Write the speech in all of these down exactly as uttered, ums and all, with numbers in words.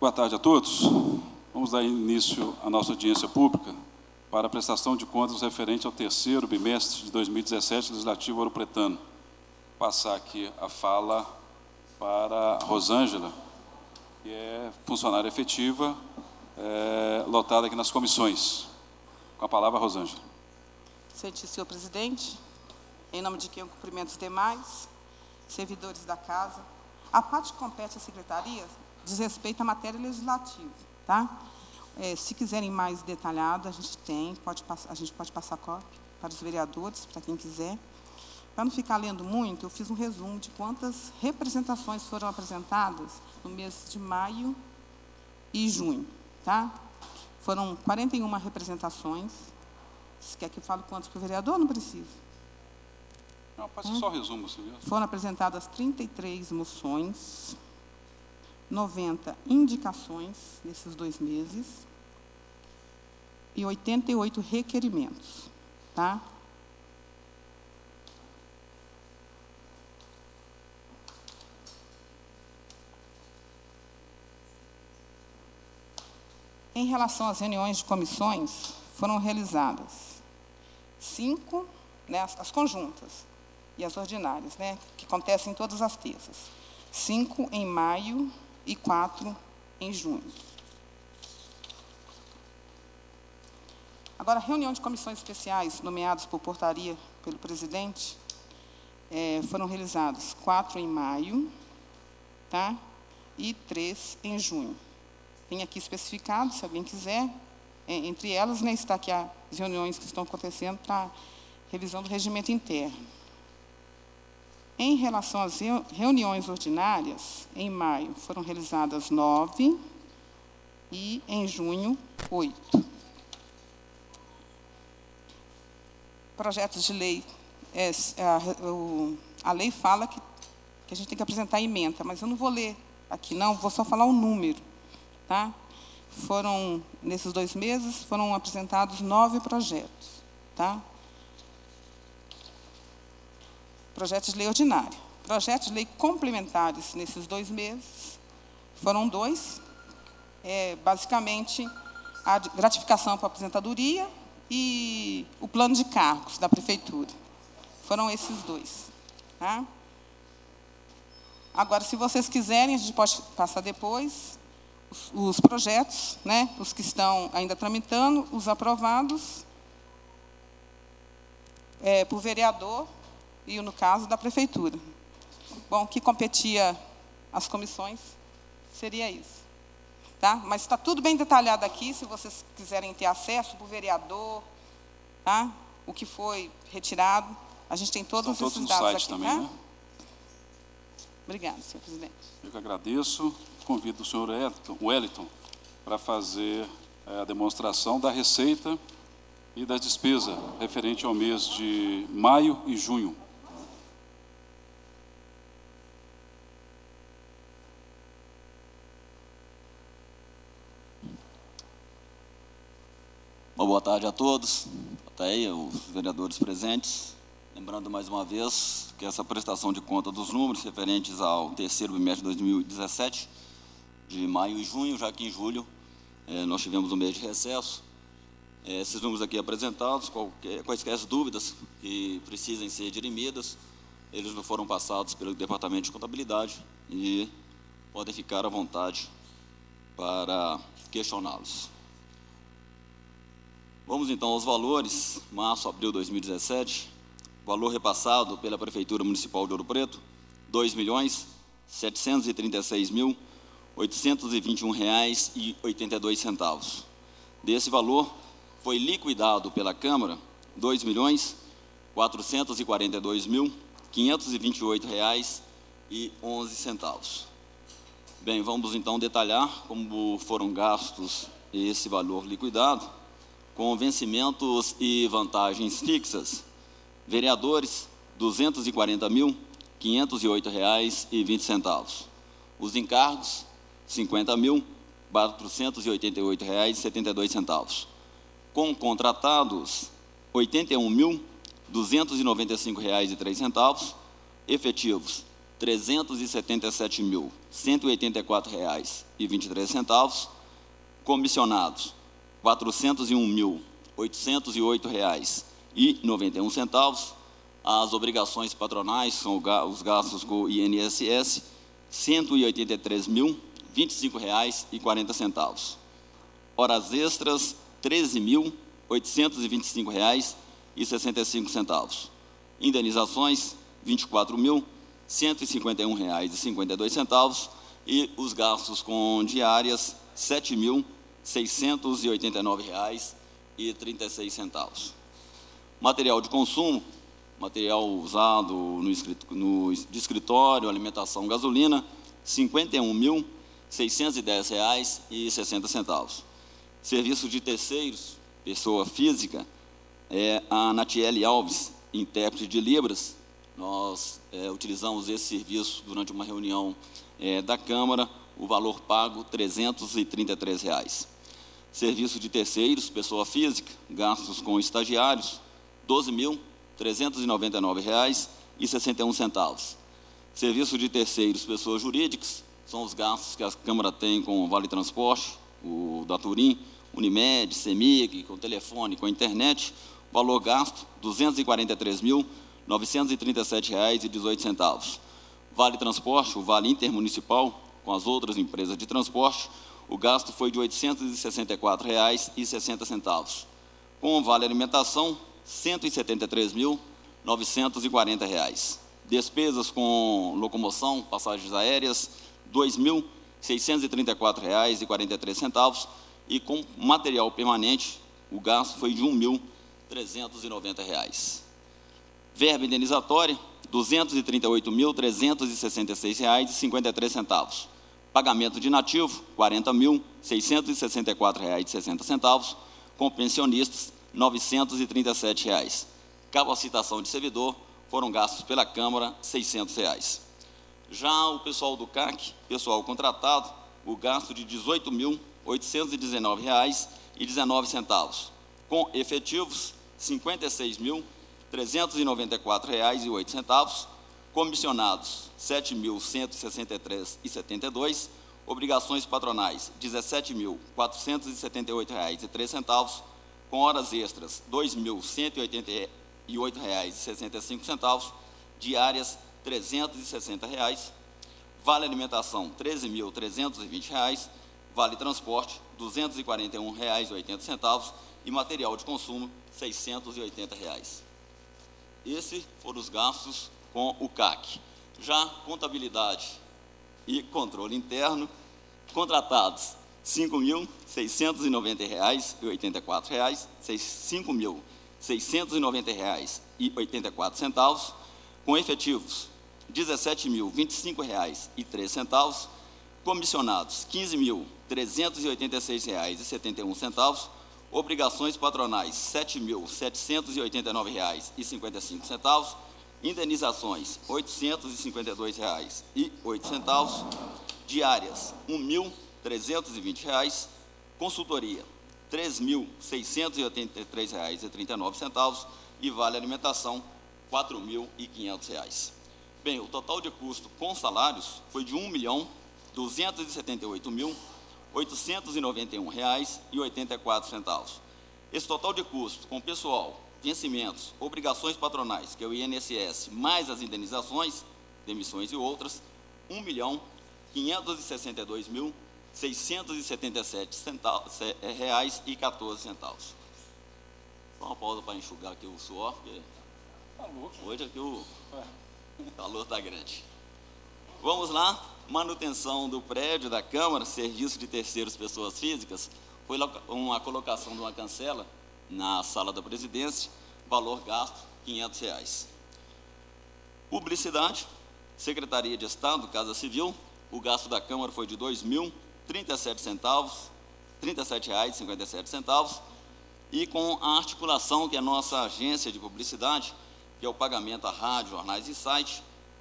Boa tarde a todos. Vamos dar início à nossa audiência pública para a prestação de contas referente ao terceiro bimestre de dois mil e dezessete, Legislativo Ouropretano. Passar aqui a fala para a Rosângela, que é funcionária efetiva, é, lotada aqui nas comissões. Com a palavra, Rosângela. Excelentíssimo senhor presidente, em nome de quem eu cumprimento os demais servidores da casa, a parte que compete à secretaria diz respeito à matéria legislativa, tá? É, se quiserem mais detalhado, a gente tem, pode passar, a gente pode passar cópia para os vereadores, para quem quiser. Para não ficar lendo muito, eu fiz um resumo de quantas representações foram apresentadas no mês de maio e junho, tá? Foram quarenta e uma representações. Se quer que eu fale quantos para o vereador? Não precisa. Não, pode ser hum? só resumo, senhor. Foram apresentadas trinta e três moções, noventa indicações nesses dois meses e oitenta e oito requerimentos, tá? Em relação às reuniões de comissões, foram realizadas cinco, né, as, as conjuntas e as ordinárias, né, que acontecem todas as terças. Cinco em maio e quatro em junho. Agora, reunião de comissões especiais nomeadas por portaria pelo presidente, é, foram realizadas quatro em maio, tá, e três em junho. Tem aqui especificado, se alguém quiser, entre elas, né, está aqui as reuniões que estão acontecendo para revisão do regimento interno. Em relação às reuniões ordinárias, em maio foram realizadas nove e, em junho, oito. Projetos de lei, é, a, o, a lei fala que, que a gente tem que apresentar emenda, mas eu não vou ler aqui, não, vou só falar o número. Tá? Foram, nesses dois meses, foram apresentados nove projetos. Tá? Projetos de lei ordinária. Projetos de lei complementares, nesses dois meses, foram dois. É, basicamente, a gratificação para a aposentadoria e o plano de cargos da Prefeitura. Foram esses dois. Tá? Agora, se vocês quiserem, a gente pode passar depois os, os projetos, né, os que estão ainda tramitando, os aprovados é, por vereador e, no caso, da Prefeitura. Bom, o que competia às comissões seria isso. Tá? Mas está tudo bem detalhado aqui, se vocês quiserem ter acesso para o vereador, tá? O que foi retirado. A gente tem todos Estão esses todos dados no site aqui. Também, tá? né? Obrigada, senhor presidente. Eu que agradeço. Convido o senhor Wellington para fazer a demonstração da receita e da despesa referente ao mês de maio e junho. Uma boa tarde a todos, até aí, os vereadores presentes. Lembrando mais uma vez que essa prestação de conta dos números referentes ao terceiro bimestre de dois mil e dezessete, de maio e junho, já que em julho eh, nós tivemos um mês de recesso. Eh, esses números aqui apresentados, qualquer, quaisquer dúvidas que precisem ser dirimidas, eles não foram passados pelo Departamento de Contabilidade e podem ficar à vontade para questioná-los. Vamos, então, aos valores. Março, abril de dois mil e dezessete, valor repassado pela Prefeitura Municipal de Ouro Preto, dois milhões setecentos e trinta e seis mil oitocentos e vinte e um reais e oitenta e dois centavos. Desse valor, foi liquidado pela Câmara dois milhões quatrocentos e quarenta e dois mil quinhentos e vinte e oito reais e onze centavos. Bem, vamos então detalhar como foram gastos esse valor liquidado, com vencimentos e vantagens fixas. Vereadores, duzentos e quarenta mil quinhentos e oito reais e vinte centavos. Os encargos, cinquenta mil quatrocentos e oitenta e oito reais e setenta e dois centavos. Com contratados, oitenta e um mil duzentos e noventa e cinco reais e três centavos. Efetivos, trezentos e setenta e sete mil, cento e oitenta e quatro reais e vinte e três centavos. Comissionados, quatrocentos e um mil, oitocentos e oito reais e noventa e um centavos. As obrigações patronais, são os gastos com o I N S S, cento e oitenta e três mil, vinte e cinco reais e quarenta centavos. Horas extras, treze mil, oitocentos e vinte e cinco reais e sessenta e cinco centavos. Indenizações, vinte e quatro mil, cento e cinquenta e um reais e cinquenta e dois centavos. E os gastos com diárias, sete mil, seiscentos e oitenta e nove reais e trinta e seis centavos. Material de consumo, material usado no, no, de escritório, alimentação, gasolina, cinquenta e um mil, seiscentos e dez reais e sessenta centavos. Serviço de terceiros, pessoa física, é a Natiele Alves, intérprete de Libras. Nós é, utilizamos esse serviço durante uma reunião é, da Câmara, o valor pago, trezentos e trinta e três reais. Serviço de terceiros, pessoa física, gastos com estagiários, doze mil, trezentos e noventa e nove reais e sessenta e um centavos. Serviço de terceiros, pessoas jurídicas, são os gastos que a Câmara tem com o Vale Transporte, o da Turim, Unimed, CEMIG, com telefone, com internet, valor gasto, duzentos e quarenta e três mil, novecentos e trinta e sete reais e dezoito centavos. Vale Transporte, o Vale Intermunicipal, com as outras empresas de transporte, o gasto foi de oitocentos e sessenta e quatro reais e sessenta centavos. Com o Vale Alimentação, cento e setenta e três mil, novecentos e quarenta reais. Despesas com locomoção, passagens aéreas, dois mil, seiscentos e trinta e quatro reais e quarenta e três centavos. E com material permanente, o gasto foi de um mil, trezentos e noventa reais. Verba indenizatória, duzentos e trinta e oito mil, trezentos e sessenta e seis reais e cinquenta e três centavos. Pagamento de nativo, quarenta mil, seiscentos e sessenta e quatro reais e sessenta centavos. Com pensionistas, novecentos e trinta e sete reais. Capacitação de servidor, foram gastos pela Câmara, seiscentos reais. Já o pessoal do C A C, pessoal contratado, o gasto de dezoito mil, oitocentos e dezenove reais e dezenove centavos. Com efetivos, cinquenta e seis mil, trezentos e noventa e quatro reais e oito centavos. Comissionados, sete mil, cento e sessenta e três reais e setenta e dois centavos. Obrigações patronais, dezessete mil, quatrocentos e setenta e oito reais e três centavos. Com horas extras, dois mil, cento e oitenta e oito reais e sessenta e cinco centavos. Diárias, trezentos e sessenta reais. Vale alimentação, treze mil, trezentos e vinte reais. Vale transporte, duzentos e quarenta e um reais e oitenta centavos. E material de consumo, seiscentos e oitenta reais. Esses foram os gastos com o C A C. Já contabilidade e controle interno, contratados, cinco mil, seiscentos e noventa reais e oitenta e quatro reais, cinco mil, seiscentos e noventa reais e oitenta e quatro centavos. Com efetivos, dezessete mil, vinte e cinco reais e três centavos. Comissionados, quinze mil, trezentos e oitenta e seis reais e setenta e um centavos. Obrigações patronais, sete mil, setecentos e oitenta e nove reais e cinquenta e cinco centavos. Indenizações, oitocentos e cinquenta e dois reais e oito centavos. Diárias, um mil, trezentos e vinte reais. Consultoria, três mil, seiscentos e oitenta e três reais e trinta e nove centavos. E vale alimentação, quatro mil e quinhentos reais. Bem, o total de custo com salários foi de um milhão, duzentos e setenta e oito mil, oitocentos e noventa e um reais e oitenta e quatro centavos. Esse total de custo com pessoal, vencimentos, obrigações patronais, que é o I N S S, mais as indenizações, demissões e outras, um milhão, quinhentos e sessenta e dois mil, seiscentos e setenta e sete reais e quatorze centavos. Só uma pausa para enxugar aqui o suor, porque hoje aqui o calor está grande. Vamos lá, manutenção do prédio da Câmara, serviço de terceiros pessoas físicas, foi uma colocação de uma cancela na sala da presidência, valor gasto, quinhentos reais. Publicidade, Secretaria de Estado, Casa Civil, o gasto da Câmara foi de dois mil, trinta e sete centavos, trinta e sete reais e cinquenta e sete centavos, e com a articulação, que é a nossa agência de publicidade, que é o pagamento a rádio, jornais e site,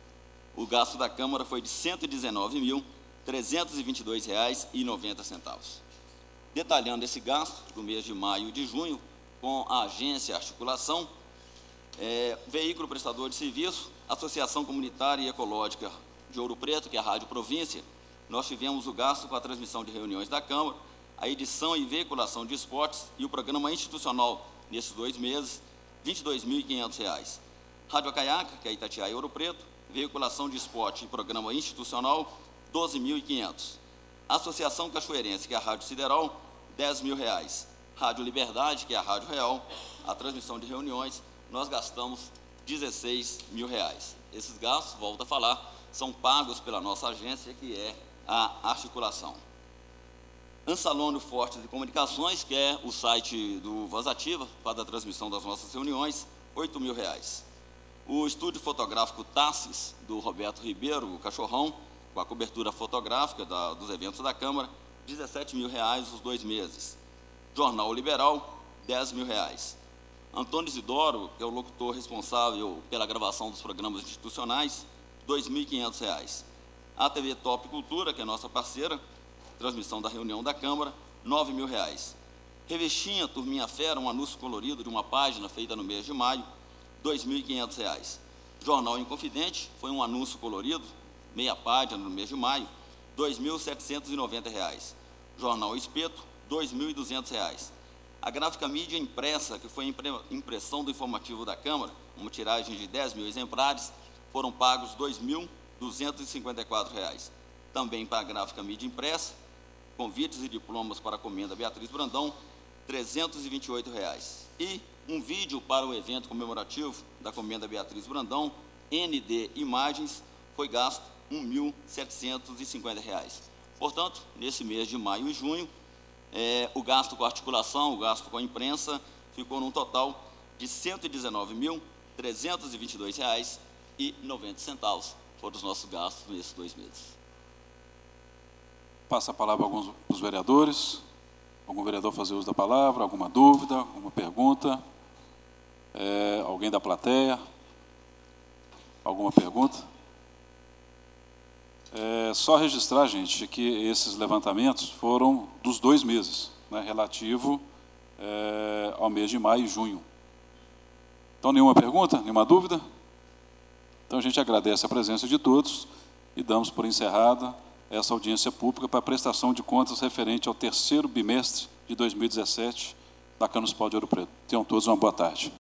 o gasto da Câmara foi de cento e dezenove mil, trezentos e vinte e dois reais e noventa centavos. Detalhando esse gasto do mês de maio e de junho, com a agência articulação, é, veículo prestador de serviço, Associação Comunitária e Ecológica de Ouro Preto, que é a Rádio Província, nós tivemos o gasto com a transmissão de reuniões da Câmara, a edição e veiculação de esportes e o programa institucional nesses dois meses, vinte e dois mil e quinhentos reais. Rádio Acaiaca, que é Itatiaia e Ouro Preto, veiculação de esporte e programa institucional, doze mil e quinhentos. Associação Cachoeirense, que é a Rádio Sideral, dez mil reais. Rádio Liberdade, que é a Rádio Real, a transmissão de reuniões, nós gastamos dezesseis mil reais. Esses gastos, volto a falar, são pagos pela nossa agência, que é a articulação. Ansalônio Fortes de Comunicações, que é o site do Voz Ativa, para a transmissão das nossas reuniões, oito mil reais. O estúdio fotográfico Tassis, do Roberto Ribeiro, o Cachorrão, com a cobertura fotográfica da, dos eventos da Câmara, dezessete mil reais os dois meses. Jornal Liberal, dez mil reais. Antônio Isidoro, que é o locutor responsável pela gravação dos programas institucionais, dois mil e quinhentos reais. A T V Top Cultura, que é nossa parceira, transmissão da reunião da Câmara, nove mil reais. Revestinha Turminha Fera, um anúncio colorido de uma página feita no mês de maio, dois mil e quinhentos reais. Jornal Inconfidente, foi um anúncio colorido, meia página no mês de maio, dois mil setecentos e noventa reais. Jornal Espeto, dois mil e duzentos reais. A gráfica mídia impressa, que foi a impressão do informativo da Câmara, uma tiragem de dez mil exemplares, foram pagos dois mil duzentos e cinquenta e quatro reais. Também para a gráfica mídia impressa, convites e diplomas para a Comenda Beatriz Brandão, trezentos e vinte e oito reais. E um vídeo para o evento comemorativo da Comenda Beatriz Brandão, N D Imagens, foi gasto um mil setecentos e cinquenta reais. Portanto, nesse mês de maio e junho, é, o gasto com a articulação, o gasto com a imprensa, ficou num total de cento e dezenove mil trezentos e vinte e dois reais e noventa centavos. Foram os nossos gastos nesses dois meses. Passa a palavra a alguns dos vereadores. Algum vereador fazer uso da palavra? Alguma dúvida? Alguma pergunta? É, alguém da plateia? Alguma pergunta? É só registrar, gente, que esses levantamentos foram dos dois meses, né, relativo é, ao mês de maio e junho. Então, nenhuma pergunta? Nenhuma dúvida? Então, a gente agradece a presença de todos e damos por encerrada essa audiência pública para a prestação de contas referente ao terceiro bimestre de dois mil e dezessete da Câmara Municipal de Ouro Preto. Tenham todos uma boa tarde.